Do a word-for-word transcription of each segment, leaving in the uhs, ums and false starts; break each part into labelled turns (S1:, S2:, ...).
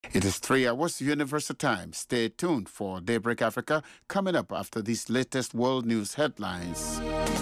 S1: It is three hours Universal Time. Stay tuned for Daybreak Africa coming up after these latest world news headlines.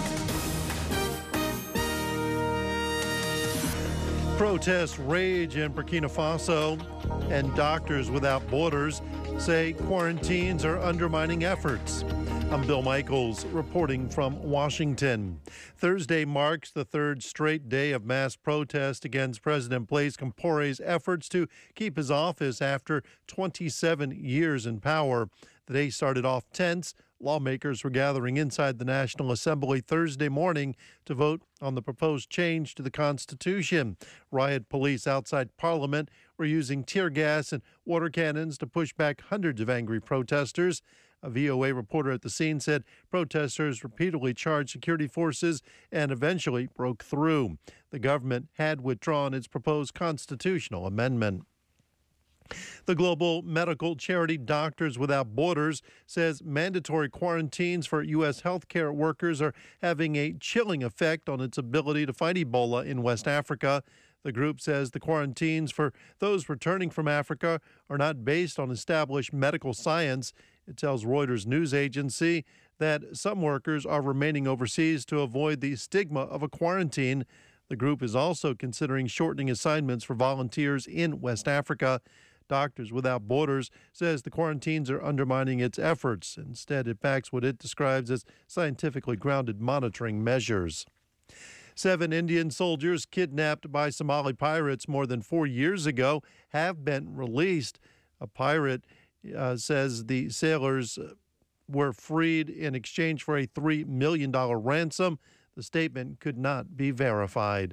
S2: Protests rage in Burkina Faso, and Doctors Without Borders say quarantines are undermining efforts. I'm Bill Michaels reporting from Washington. Thursday marks the third straight day of mass protest against President Blaise Compaore's efforts to keep his office after twenty-seven years in power. The day started off tense. Lawmakers were gathering inside the National Assembly Thursday morning to vote on the proposed change to the Constitution. Riot police outside Parliament were using tear gas and water cannons to push back hundreds of angry protesters. A V O A reporter at the scene said protesters repeatedly charged security forces and eventually broke through. The government had withdrawn its proposed constitutional amendment. The global medical charity Doctors Without Borders says mandatory quarantines for U S healthcare workers are having a chilling effect on its ability to fight Ebola in West Africa. The group says the quarantines for those returning from Africa are not based on established medical science. It tells Reuters news agency that some workers are remaining overseas to avoid the stigma of a quarantine. The group is also considering shortening assignments for volunteers in West Africa. Doctors Without Borders says the quarantines are undermining its efforts. Instead, it backs what it describes as scientifically grounded monitoring measures. Seven Indian soldiers kidnapped by Somali pirates more than four years ago have been released. A pirate uh, says the sailors were freed in exchange for a three million dollars ransom. The statement could not be verified.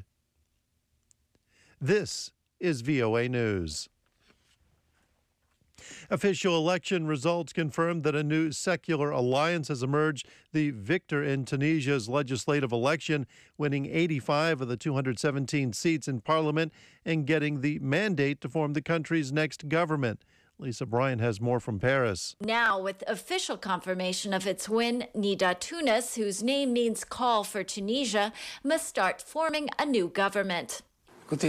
S2: This is V O A News. Official election results confirm that a new secular alliance has emerged, the victor in Tunisia's legislative election, winning eighty-five of the two hundred seventeen seats in parliament and getting the mandate to form the country's next government. Lisa Bryant has more from Paris.
S3: Now, with official confirmation of its win, Nida Tounes, whose name means call for Tunisia, must start forming a new government. In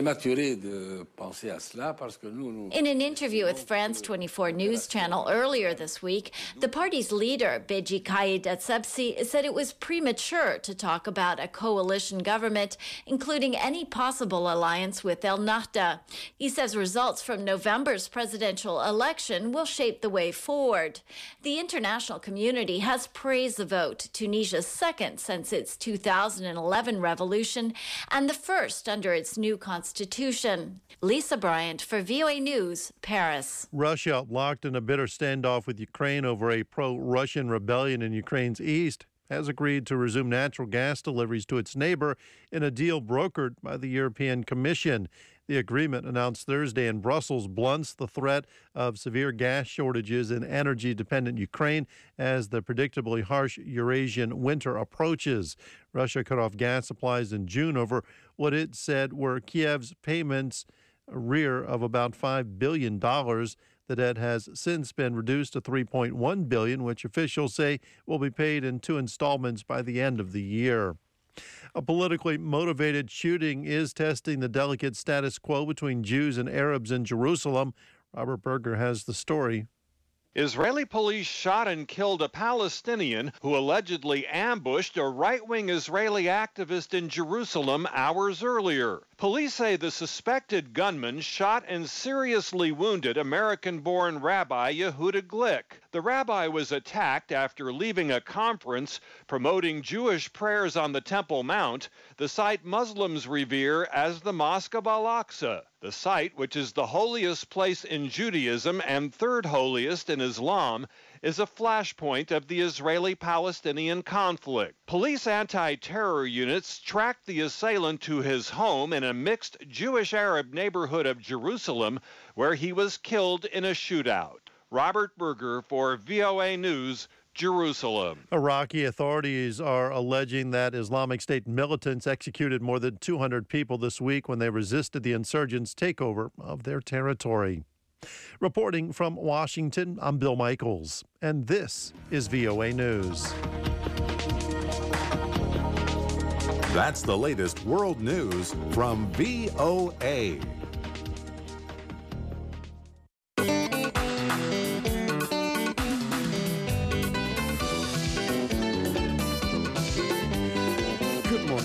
S3: an interview with France twenty-four News Channel earlier this week, the party's leader, Beji Caid Essebsi, said it was premature to talk about a coalition government, including any possible alliance with El Nahda. He says results from November's presidential election will shape the way forward. The international community has praised the vote, Tunisia's second since its two thousand eleven revolution, and the first under its new constitution. Lisa Bryant for V O A News, Paris.
S2: Russia, locked in a bitter standoff with Ukraine over a pro-Russian rebellion in Ukraine's east, has agreed to resume natural gas deliveries to its neighbor in a deal brokered by the European Commission. The agreement, announced Thursday in Brussels, blunts the threat of severe gas shortages in energy-dependent Ukraine as the predictably harsh Eurasian winter approaches. Russia cut off gas supplies in June over what it said were Kiev's payments arrear of about five billion dollars. The debt has since been reduced to three point one billion dollars, which officials say will be paid in two installments by the end of the year. A politically motivated shooting is testing the delicate status quo between Jews and Arabs in Jerusalem. Robert Berger has the story.
S4: Israeli police shot and killed a Palestinian who allegedly ambushed a right-wing Israeli activist in Jerusalem hours earlier. Police say the suspected gunman shot and seriously wounded American-born Rabbi Yehuda Glick. The rabbi was attacked after leaving a conference promoting Jewish prayers on the Temple Mount, the site Muslims revere as the Mosque of Al-Aqsa. The site, which is the holiest place in Judaism and third holiest in Islam, is a flashpoint of the Israeli-Palestinian conflict. Police anti-terror units tracked the assailant to his home in a mixed Jewish-Arab neighborhood of Jerusalem, where he was killed in a shootout. Robert Berger for V O A News, Jerusalem.
S2: Iraqi authorities are alleging that Islamic State militants executed more than two hundred people this week when they resisted the insurgents' takeover of their territory. Reporting from Washington, I'm Bill Michaels, and this is V O A News.
S5: That's the latest world news from V O A.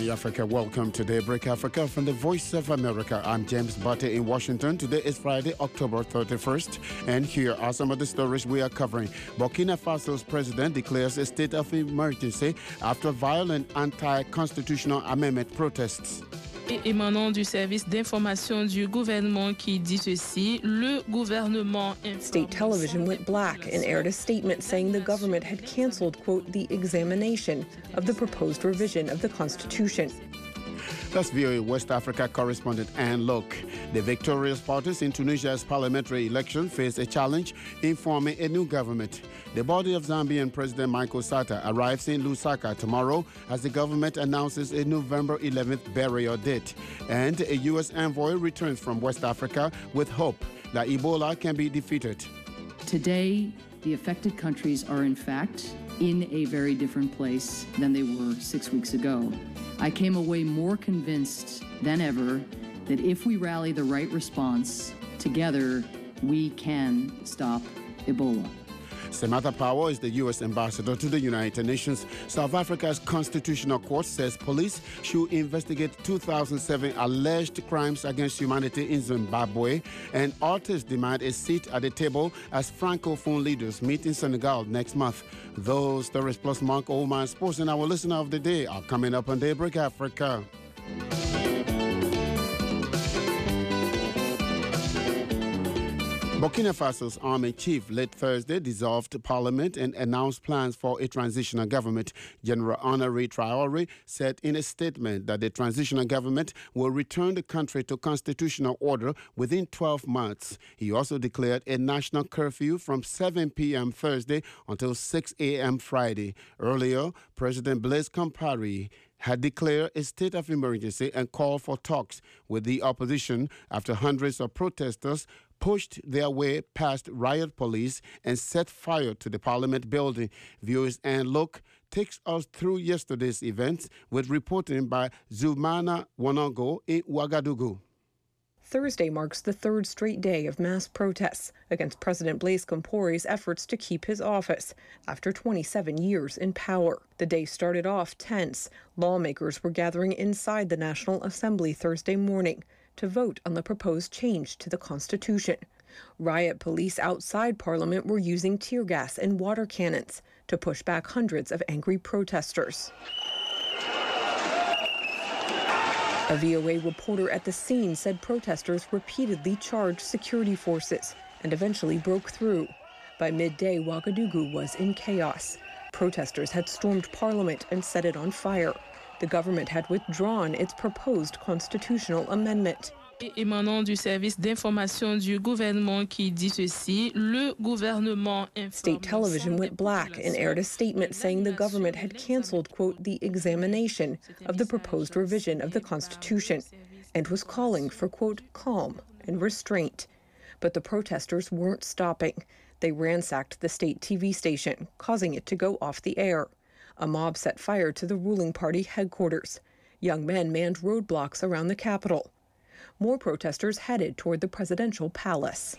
S1: Hi, Africa. Welcome to Daybreak Africa from the Voice of America. I'm James Butte in Washington. Today is Friday, October thirty-first, and here are some of the stories we are covering. Burkina Faso's president declares a state of emergency after violent anti-constitutional amendment protests.
S6: Émanant du service d'information du gouvernement qui dit ceci, le gouvernement...
S7: State television went black and aired a statement saying the government had canceled, quote, the examination of the proposed revision of the Constitution.
S1: That's V O A West Africa correspondent Anne Lok. The victorious parties in Tunisia's parliamentary election face a challenge in forming a new government. The body of Zambian President Michael Sata arrives in Lusaka tomorrow as the government announces a November eleventh burial date. And a U S envoy returns from West Africa with hope that Ebola can be defeated.
S8: Today, the affected countries are in fact in a very different place than they were six weeks ago. I came away more convinced than ever that if we rally the right response, together we can stop Ebola.
S1: Samantha Power is the U S ambassador to the United Nations. South Africa's Constitutional Court says police should investigate two thousand seven alleged crimes against humanity in Zimbabwe, and artists demand a seat at the table as Francophone leaders meet in Senegal next month. Those stories plus Mark Oldman Sports and our listener of the day are coming up on Daybreak Africa. Burkina Faso's army chief late Thursday dissolved parliament and announced plans for a transitional government. General Honoré Traoré said in a statement that the transitional government will return the country to constitutional order within twelve months. He also declared a national curfew from seven p.m. Thursday until six a.m. Friday. Earlier, President Blaise Compaoré had declared a state of emergency and called for talks with the opposition after hundreds of protesters pushed their way past riot police and set fire to the parliament building. Viewers and Look takes us through yesterday's events with reporting by Zoumana Wanongo in Ouagadougou.
S7: Thursday marks the third straight day of mass protests against President Blaise Compaoré's efforts to keep his office after twenty-seven years in power. The day started off tense. Lawmakers were gathering inside the National Assembly Thursday morning to vote on the proposed change to the Constitution. Riot police outside Parliament were using tear gas and water cannons to push back hundreds of angry protesters. A V O A reporter at the scene said protesters repeatedly charged security forces and eventually broke through. By midday, Ouagadougou was in chaos. Protesters had stormed Parliament and set it on fire. The government had withdrawn its proposed constitutional amendment.
S6: Émanant du service d'information du gouvernement qui dit ceci, le gouvernement...
S7: State television went black and aired a statement saying the government had canceled, quote, the examination of the proposed revision of the Constitution and was calling for, quote, calm and restraint. But the protesters weren't stopping. They ransacked the state T V station, causing it to go off the air. A mob set fire to the ruling party headquarters. Young men manned roadblocks around the capital. More protesters headed toward the presidential palace.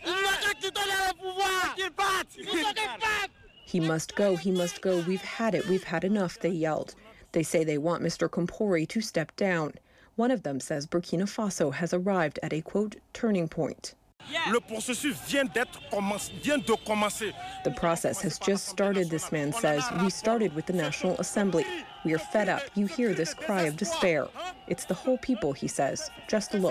S7: He must go, he must go, we've had it, we've had enough, they yelled. They say they want Mister Compaoré to step down. One of them says Burkina Faso has arrived at a, quote, turning point.
S9: Le processus vient d'être commencé, vient de commencer.
S7: The process has just started, this man says. We started with the National Assembly. We are fed up. You hear this cry of despair. It's the whole people, he says. Just look.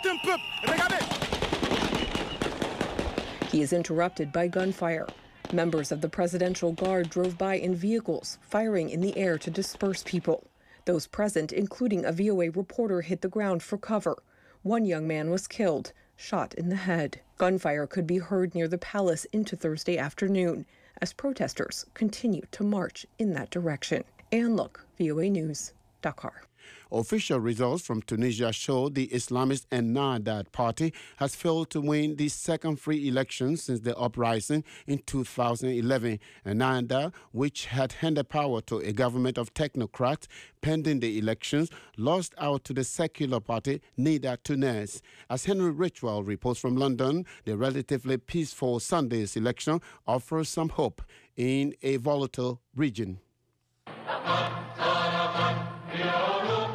S7: He is interrupted by gunfire. Members of the Presidential Guard drove by in vehicles, firing in the air to disperse people. Those present, including a V O A reporter, hit the ground for cover. One young man was killed, shot in the head. Gunfire could be heard near the palace into Thursday afternoon as protesters continue to march in that direction. Anne Look, V O A News, Dakar.
S1: Official results from Tunisia show the Islamist Ennahda party has failed to win the second free election since the uprising in two thousand eleven. Ennahda, which had handed power to a government of technocrats pending the elections, lost out to the secular party Nida Tounes. As Henry Richwell reports from London, the relatively peaceful Sunday's election offers some hope in a volatile region.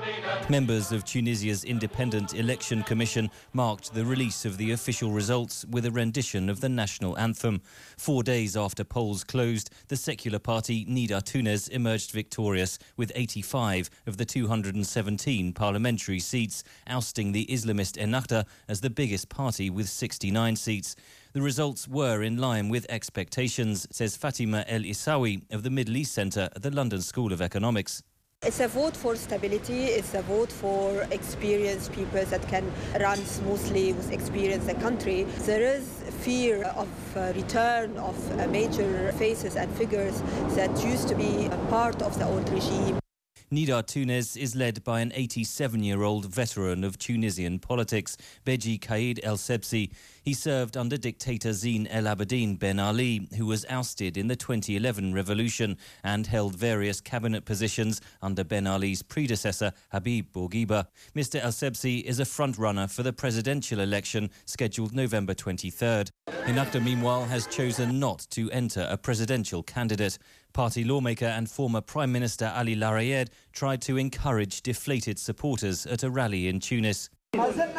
S10: Members of Tunisia's Independent Election Commission marked the release of the official results with a rendition of the national anthem. Four days after polls closed, the secular party Nida Tounes emerged victorious with eighty-five of the two hundred seventeen parliamentary seats, ousting the Islamist Ennahda as the biggest party with sixty-nine seats. The results were in line with expectations, says Fatima El Isawi of the Middle East Centre at the London School of Economics.
S11: It's a vote for stability. It's a vote for experienced people that can run smoothly with experience the country. There is fear of uh, return of uh, major faces and figures that used to be a part of the old regime.
S10: Nida Tounes is led by an eighty-seven-year-old veteran of Tunisian politics, Beji Caid El Sebsi. He served under dictator Zine El Abidine Ben Ali, who was ousted in the twenty eleven revolution and held various cabinet positions under Ben Ali's predecessor, Habib Bourguiba. Mister El Sebsi is a front-runner for the presidential election scheduled November twenty-third. Ennahda, meanwhile, has chosen not to enter a presidential candidate. Party lawmaker and former Prime Minister Ali Larayed tried to encourage deflated supporters at a rally in Tunis. He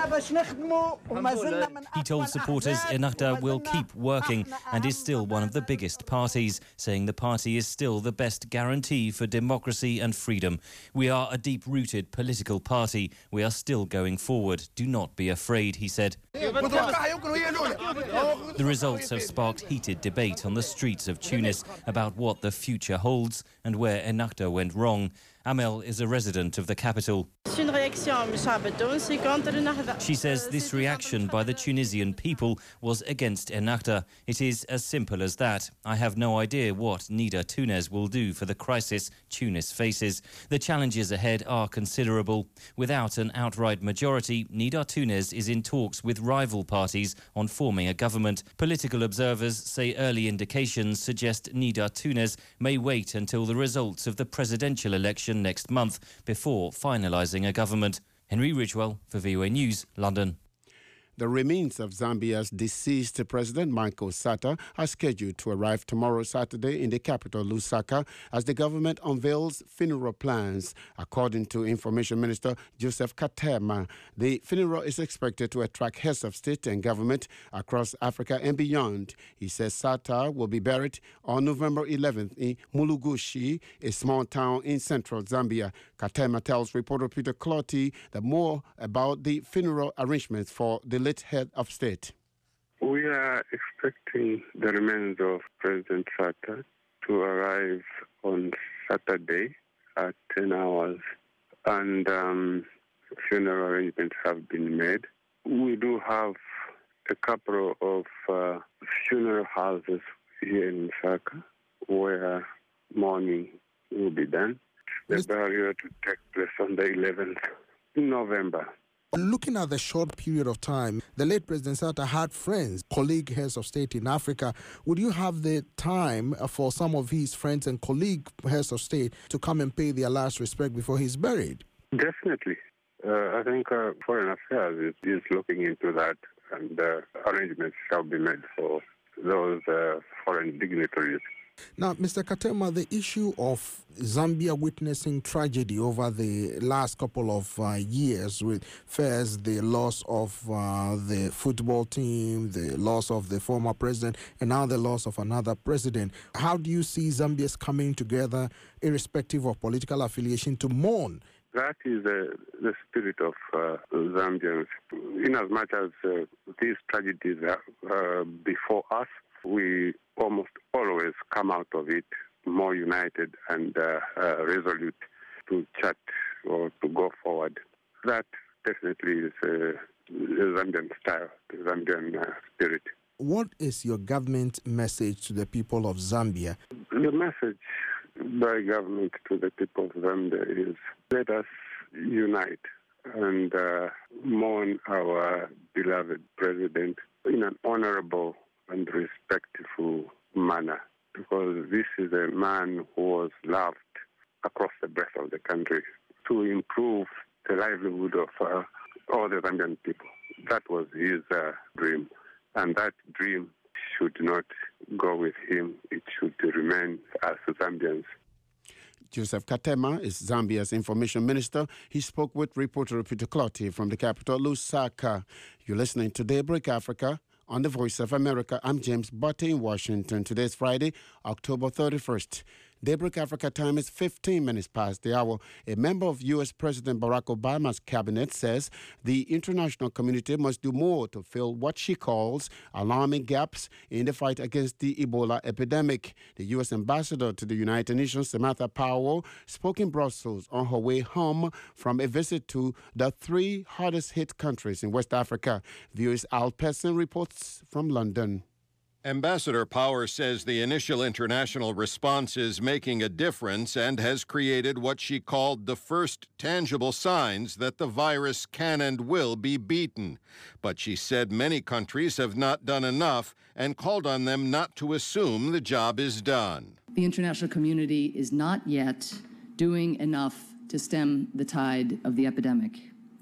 S10: told supporters Ennahda will keep working and is still one of the biggest parties, saying the party is still the best guarantee for democracy and freedom. We are a deep-rooted political party. We are still going forward. Do not be afraid, he said. The results have sparked heated debate on the streets of Tunis about what the future holds and where Ennahda went wrong. Amel is a resident of the capital. She says this reaction by the Tunisian people was against Ennahda. It is as simple as that. I have no idea what Nida Tounes will do for the crisis Tunis faces. The challenges ahead are considerable. Without an outright majority, Nida Tounes is in talks with rival parties on forming a government. Political observers say early indications suggest Nida Tounes may wait until the results of the presidential election next month before finalising a government. Henry Ridgewell for V O A News, London.
S1: The remains of Zambia's deceased President Michael Sata are scheduled to arrive tomorrow, Saturday, in the capital, Lusaka, as the government unveils funeral plans. According to Information Minister Joseph Katema, the funeral is expected to attract heads of state and government across Africa and beyond. He says Sata will be buried on November eleventh in Mulugushi, a small town in central Zambia. Katema tells reporter Peter Clotty that more about the funeral arrangements for the late head of state.
S12: We are expecting the remains of President Sata to arrive on Saturday at ten hours, and um, funeral arrangements have been made. We do have a couple of uh, funeral houses here in Lusaka where mourning will be done. The burial to take place on the eleventh of November.
S13: Looking at the short period of time, the late President Sata had friends, colleague heads of state in Africa. Would you have the time for some of his friends and colleague heads of state to come and pay their last respect before he's buried?
S12: Definitely. Uh, I think uh, Foreign Affairs is, is looking into that, and uh, arrangements shall be made for those uh, foreign dignitaries.
S13: Now, Mister Katema, the issue of Zambia witnessing tragedy over the last couple of uh, years, with first the loss of uh, the football team, the loss of the former president, and now the loss of another president. How do you see Zambians coming together, irrespective of political affiliation, to mourn?
S12: That is uh, the spirit of uh, Zambians. In as much as uh, these tragedies are uh, before us, we almost always come out of it more united and uh, uh, resolute to chat or to go forward. That definitely is uh, the Zambian style, the Zambian uh, spirit.
S13: What is your government message to the people of Zambia?
S12: The message by government to the people of Zambia is let us unite and uh, mourn our beloved president in an honorable and respectful manner, because this is a man who was loved across the breadth of the country to improve the livelihood of uh, all the Zambian people. That was his uh, dream, and that dream should not go with him. It should remain as Zambians.
S1: Joseph Katema is Zambia's information minister. He spoke with reporter Peter Clottey from the capital, Lusaka. You're listening to Daybreak Africa on the Voice of America. I'm James Butte in Washington. Today's Friday, October thirty-first. Daybreak Africa time is fifteen minutes past the hour. A member of U S President Barack Obama's cabinet says the international community must do more to fill what she calls alarming gaps in the fight against the Ebola epidemic. The U S ambassador to the United Nations, Samantha Power, spoke in Brussels on her way home from a visit to the three hardest hit countries in West Africa. V O A's Al Pessin reports from London.
S14: Ambassador Power says the initial international response is making a difference and has created what she called the first tangible signs that the virus can and will be beaten. But she said many countries have not done enough and called on them not to assume the job is done.
S8: The international community is not yet doing enough to stem the tide of the epidemic,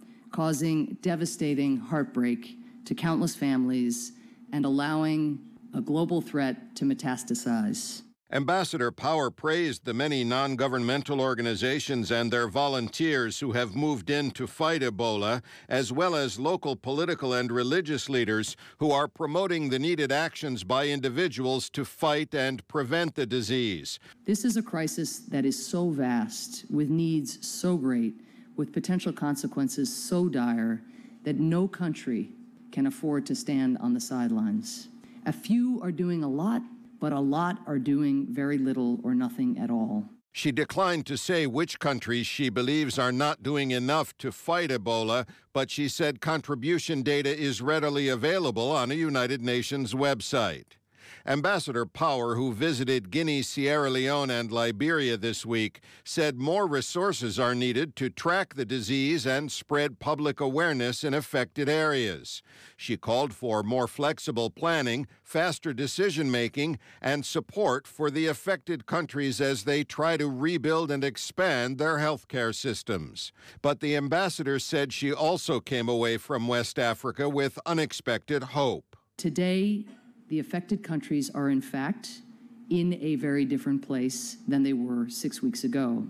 S8: causing devastating heartbreak to countless families and allowing a global threat to metastasize.
S14: Ambassador Power praised the many non-governmental organizations and their volunteers who have moved in to fight Ebola, as well as local political and religious leaders who are promoting the needed actions by individuals to fight and prevent the disease.
S8: This is a crisis that is so vast, with needs so great, with potential consequences so dire, that no country can afford to stand on the sidelines. A few are doing a lot, but a lot are doing very little or nothing at all.
S14: She declined to say which countries she believes are not doing enough to fight Ebola, but she said contribution data is readily available on a United Nations website. Ambassador Power, who visited Guinea, Sierra Leone, and Liberia this week, said more resources are needed to track the disease and spread public awareness in affected areas. She called for more flexible planning, faster decision-making, and support for the affected countries as they try to rebuild and expand their healthcare systems. But the ambassador said she also came away from West Africa with unexpected hope.
S8: Today, the affected countries are, in fact, in a very different place than they were six weeks ago.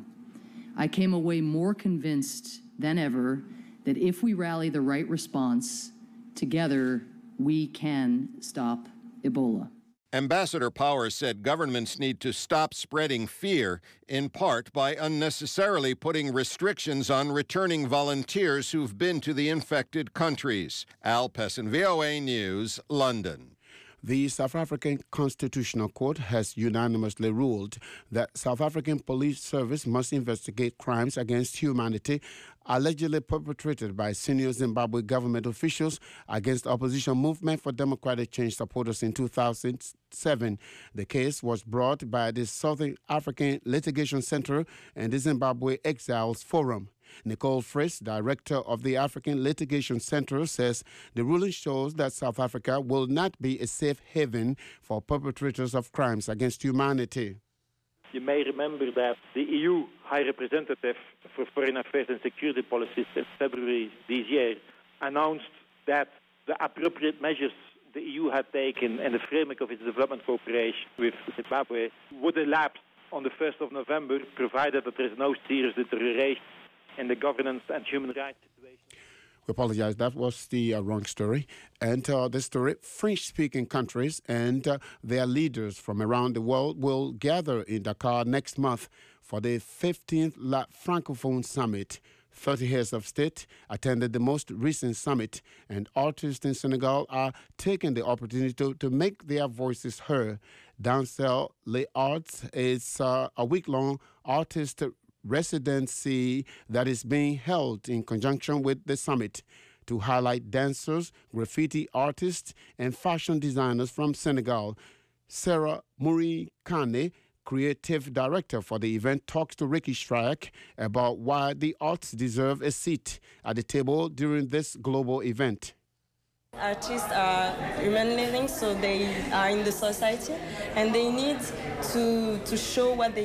S8: I came away more convinced than ever that if we rally the right response, together we can stop Ebola.
S14: Ambassador Power said governments need to stop spreading fear, in part by unnecessarily putting restrictions on returning volunteers who've been to the infected countries. Al Pessin, V O A News, London.
S1: The South African Constitutional Court has unanimously ruled that South African Police Service must investigate crimes against humanity allegedly perpetrated by senior Zimbabwe government officials against opposition movement for democratic change supporters in two thousand seven. The case was brought by the Southern African Litigation Center and the Zimbabwe Exiles Forum. Nicole Fritz, director of the African Litigation Center, says the ruling shows that South Africa will not be a safe haven for perpetrators of crimes against humanity.
S15: You may remember that the E U High Representative for Foreign Affairs and Security Policy in February this year announced that the appropriate measures the E U had taken in the framework of its development cooperation with Zimbabwe would elapse on the first of November, provided that there is no serious deterioration in the governance and human rights situation.
S1: We apologize. That was the uh, wrong story. And uh, the story, French-speaking countries and uh, their leaders from around the world will gather in Dakar next month for the fifteenth La Francophone Summit. thirty heads of state attended the most recent summit, and artists in Senegal are taking the opportunity to, to make their voices heard. Dansel Les Arts is uh, a week-long artist residency that is being held in conjunction with the summit to highlight dancers, graffiti artists, and fashion designers from Senegal. Sarah Muri Kane, creative director for the event, talks to Ricky Strike about why the arts deserve a seat at the table during this global event.
S16: Artists are human living, so they are in the society, and they need to to show what they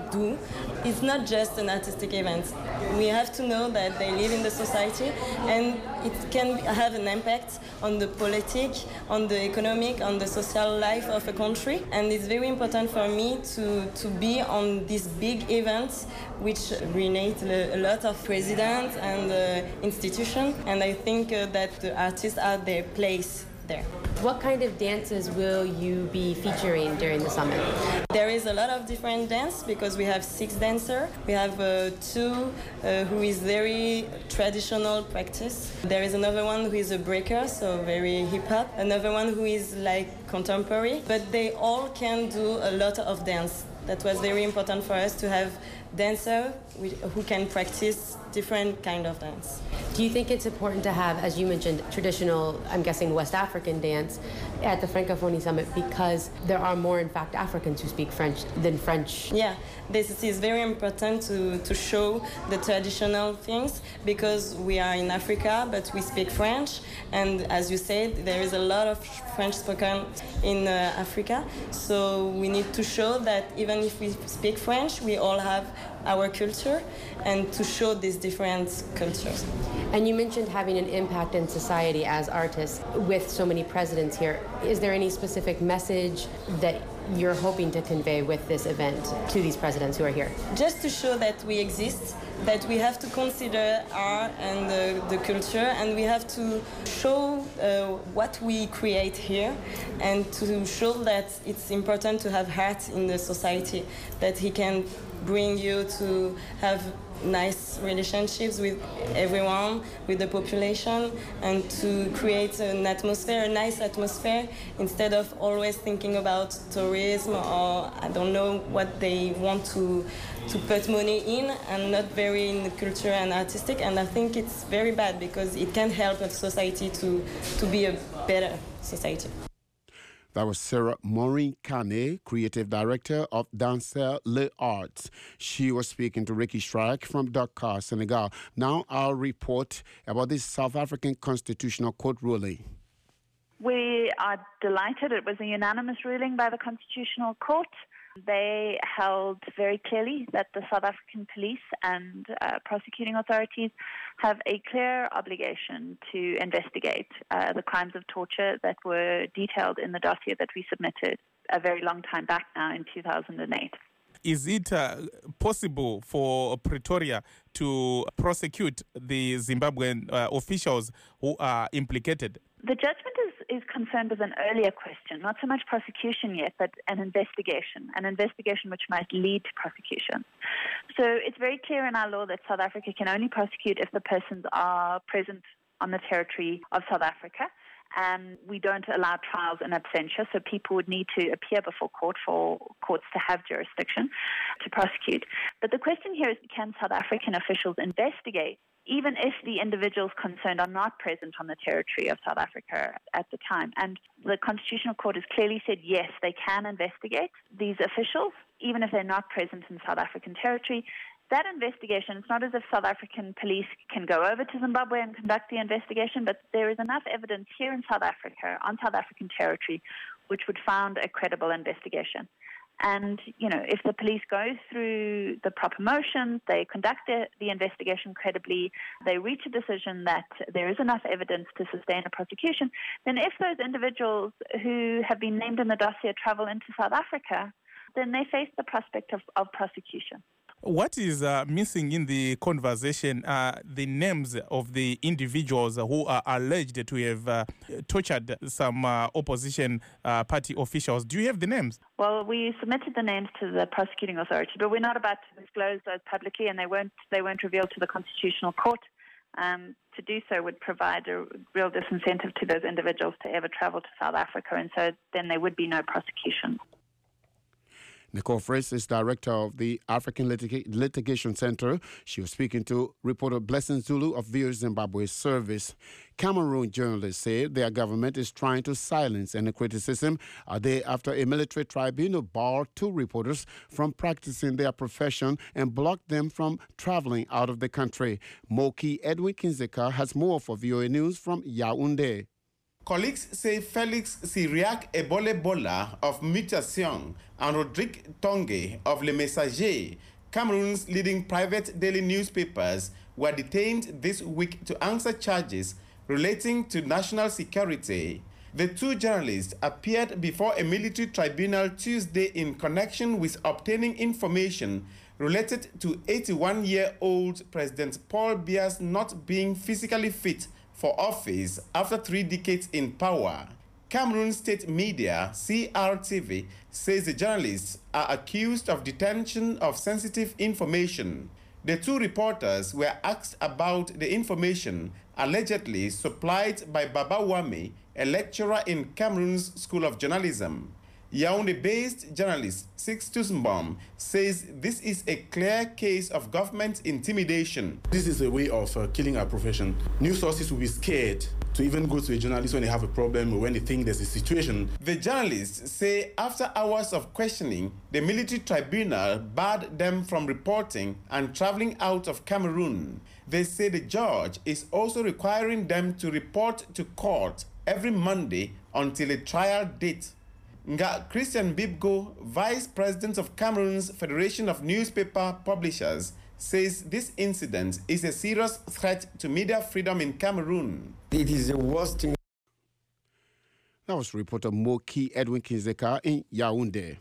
S16: do. It's not just an artistic event. We have to know that they live in the society, and it can have an impact on the politic, on the economic, on the social life of a country. And it's very important for me to, to be on these big events which reunite a lot of presidents and uh, institutions. And I think uh, that the artists are their place there.
S17: What kind of dances will you be featuring during the summit?
S16: There is a lot of different dance because we have six dancers. We have uh, two uh, who is very traditional practice. There is another one who is a breaker, so very hip hop. Another one who is like contemporary. But they all can do a lot of dance. That was very important for us to have dancers who can practice different kind of dance.
S17: Do you think it's important to have, as you mentioned, traditional, I'm guessing West African dance at the Francophonie Summit because there are more, in fact, Africans who speak French than French?
S16: Yeah, this is very important to, to show the traditional things because we are in Africa, but we speak French. And as you said, there is a lot of French spoken in uh, Africa. So we need to show that even if we speak French, we all have our culture and to show these different cultures.
S17: And you mentioned having an impact in society as artists with so many presidents here. Is there any specific message that you're hoping to convey with this event to these presidents who are here?
S16: Just to show that we exist, that we have to consider art and the, the culture, and we have to show uh, what we create here, and to show that it's important to have art in the society, that he can bring you to have nice relationships with everyone, with the population, and to create an atmosphere, a nice atmosphere, instead of always thinking about tourism or I don't know what they want to to put money in and not very in the culture and artistic. And I think it's very bad because it can help a society to, to be a better society.
S1: That was Sarah Maureen Kane, Creative Director of Danser Les Arts. She was speaking to Ricky Strike from Dakar, Senegal. Now I'll report about this South African Constitutional Court ruling.
S18: We are delighted. It was a unanimous ruling by the Constitutional Court. They held very clearly that the South African police and uh, prosecuting authorities have a clear obligation to investigate uh, the crimes of torture that were detailed in the dossier that we submitted a very long time back now in two thousand eight.
S9: Is it uh, possible for Pretoria to prosecute the Zimbabwean uh, officials who are implicated?
S18: The judgment is, is concerned with an earlier question, not so much prosecution yet, but an investigation, an investigation which might lead to prosecution. So it's very clear in our law that South Africa can only prosecute if the persons are present on the territory of South Africa. And we don't allow trials in absentia, so people would need to appear before court for courts to have jurisdiction to prosecute. But the question here is, can South African officials investigate even if the individuals concerned are not present on the territory of South Africa at the time? And the Constitutional Court has clearly said, yes, they can investigate these officials, even if they're not present in South African territory. That investigation, it's not as if South African police can go over to Zimbabwe and conduct the investigation, but there is enough evidence here in South Africa, on South African territory, which would found a credible investigation. And, you know, if the police go through the proper motions, they conduct the, the investigation credibly, they reach a decision that there is enough evidence to sustain a prosecution, then if those individuals who have been named in the dossier travel into South Africa, then they face the prospect of, of prosecution.
S9: What is uh, missing in the conversation are the names of the individuals who are alleged to have uh, tortured some uh, opposition uh, party officials. Do you have the names?
S18: Well, we submitted the names to the prosecuting authority, but we're not about to disclose those publicly, and they weren't, they weren't revealed to the Constitutional Court. Um, to do so would provide a real disincentive to those individuals to ever travel to South Africa, and so then there would be no prosecution.
S1: Nicole Fritz is director of the African Litig- Litigation Center. She was speaking to reporter Blessing Zulu of V O A Zimbabwe Service. Cameroon journalists say their government is trying to silence any criticism a day after a military tribunal barred two reporters from practicing their profession and blocked them from traveling out of the country. Moki Edwin Kinzeka has more for V O A News from Yaoundé.
S19: Colleagues say Felix Cyriac Ebole-Bola of Mutation and Rodrigue Tonge of Le Messager, Cameroon's leading private daily newspapers, were detained this week to answer charges relating to national security. The two journalists appeared before a military tribunal Tuesday in connection with obtaining information related to eighty-one-year-old President Paul Biya's not being physically fit for office after three decades in power. Cameroon state media, C R T V, says the journalists are accused of detention of sensitive information. The two reporters were asked about the information allegedly supplied by Baba Wame, a lecturer in Cameroon's School of Journalism. Yaoundé-based journalist Sixtus Mbom says this is a clear case of government intimidation.
S20: This is a way of uh, killing our profession. News sources will be scared to even go to a journalist when they have a problem or when they think there's a situation.
S19: The journalists say after hours of questioning, the military tribunal barred them from reporting and traveling out of Cameroon. They say the judge is also requiring them to report to court every Monday until a trial date. Nga Christian Bibgo, Vice President of Cameroon's Federation of Newspaper Publishers, says this incident is a serious threat to media freedom in Cameroon.
S21: It is the worst thing.
S1: That was reporter Moki Edwin Kinzeka in Yaoundé.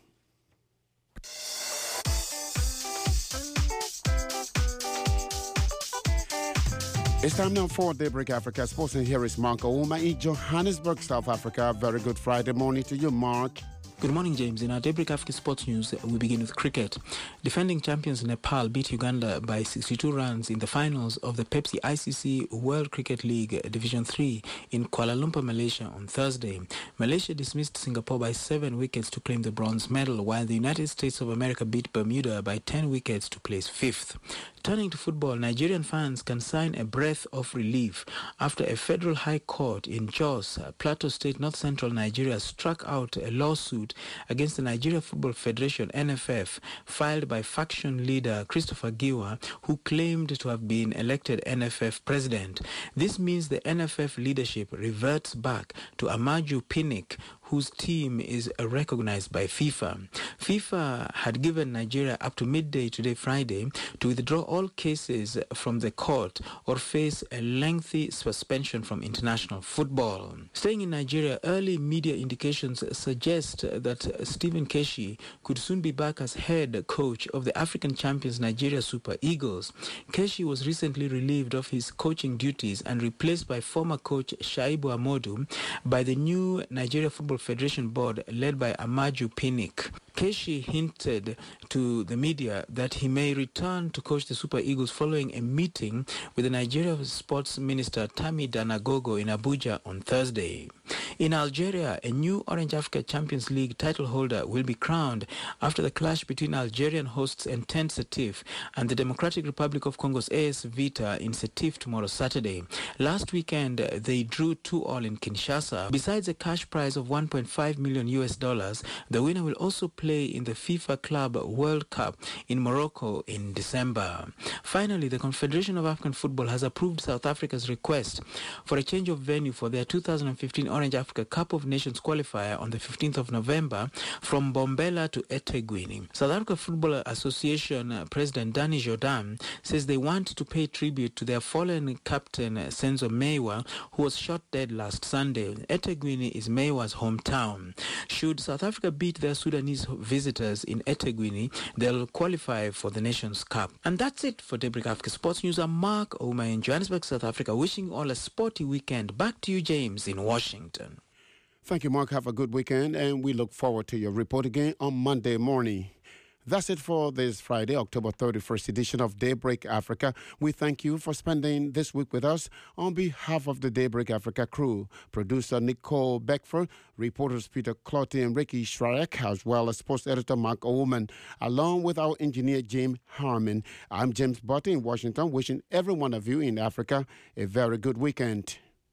S1: It's time now for Daybreak Africa Sports, and here is Mark Ouma in Johannesburg, South Africa. Very good Friday morning to you, Mark.
S22: Good morning, James. In our Daybreak Africa Sports News, we begin with cricket. Defending champions Nepal beat Uganda by sixty-two runs in the finals of the Pepsi I C C World Cricket League Division three in Kuala Lumpur, Malaysia on Thursday. Malaysia dismissed Singapore by seven wickets to claim the bronze medal, while the United States of America beat Bermuda by ten wickets to place fifth. Turning to football, Nigerian fans can sign a breath of relief after a federal high court in Jos, Plateau State, North Central Nigeria, struck out a lawsuit against the Nigeria Football Federation, N F F, filed by faction leader Christopher Giwa, who claimed to have been elected N F F president. This means the N F F leadership reverts back to Amaju Pinnick, whose team is recognized by FIFA. FIFA had given Nigeria up to midday today, Friday, to withdraw all cases from the court or face a lengthy suspension from international football. Staying in Nigeria, early media indications suggest that Stephen Keshi could soon be back as head coach of the African champions Nigeria Super Eagles. Keshi was recently relieved of his coaching duties and replaced by former coach Shaibu Amodu by the new Nigeria Football Federation board led by Amaju Pinnick. Keshi hinted to the media that he may return to coach the Super Eagles following a meeting with the Nigeria Sports Minister Tami Danagogo in Abuja on Thursday. In Algeria, a new Orange Africa Champions League title holder will be crowned after the clash between Algerian hosts Entente Setif and the Democratic Republic of Congo's A S Vita in Setif tomorrow, Saturday. Last weekend, they drew two all in Kinshasa. Besides a cash prize of one point five million U S dollars, the winner will also play in the FIFA Club World Cup in Morocco in December. Finally, the Confederation of African Football has approved South Africa's request for a change of venue for their two thousand fifteen Orange Africa Cup of Nations qualifier on the fifteenth of November from Bombela to eThekwini. South Africa Football Association President Danny Jordan says they want to pay tribute to their fallen captain Senzo Mewa, who was shot dead last Sunday. eThekwini is Mewa's hometown. Should South Africa beat their Sudanese visitors in eThekwini, they'll qualify for the Nations Cup. And that's it for Daybreak Africa Sports News. I'm Mark Ouma in Johannesburg, South Africa, wishing you all a sporty weekend. Back to you, James, in Washington.
S1: Thank you, Mark. Have a good weekend, and we look forward to your report again on Monday morning. That's it for this Friday, October thirty-first edition of Daybreak Africa. We thank you for spending this week with us. On behalf of the Daybreak Africa crew, producer Nicole Beckford, reporters Peter Clotty and Ricky Shrek, as well as sports editor Mark Oman, along with our engineer James Harmon. I'm James Butty in Washington, wishing every one of you in Africa a very good weekend.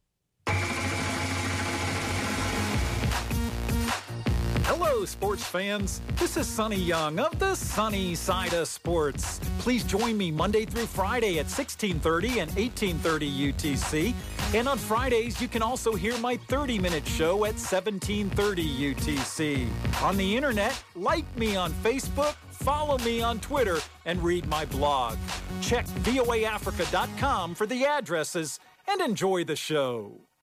S23: Hello, sports fans. This is Sonny Young of the Sunny Side of Sports. Please join me Monday through Friday at sixteen thirty and eighteen thirty U T C And on Fridays, you can also hear my thirty-minute show at seventeen thirty U T C. On the internet, like me on Facebook, follow me on Twitter, and read my blog. Check V O A Africa dot com for the addresses and enjoy the show.